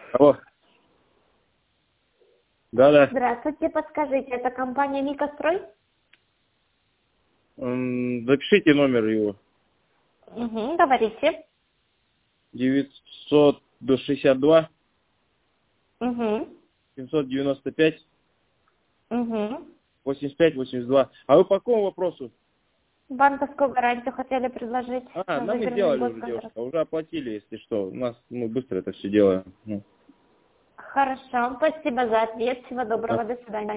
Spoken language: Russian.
Алло. Да-да. Здравствуйте, подскажите, это компания Микострой? Запишите номер его. Угу, говорите. 962 Угу. 795 Угу. 85 82. А вы по какому вопросу? Банковскую гарантию хотели предложить на Нам и выигранный сделали уже, госконтракт. девушка. Уже оплатили, если что. У нас мы быстро это все делаем. Ну. Хорошо, спасибо за ответ. Всего Да. доброго, до свидания.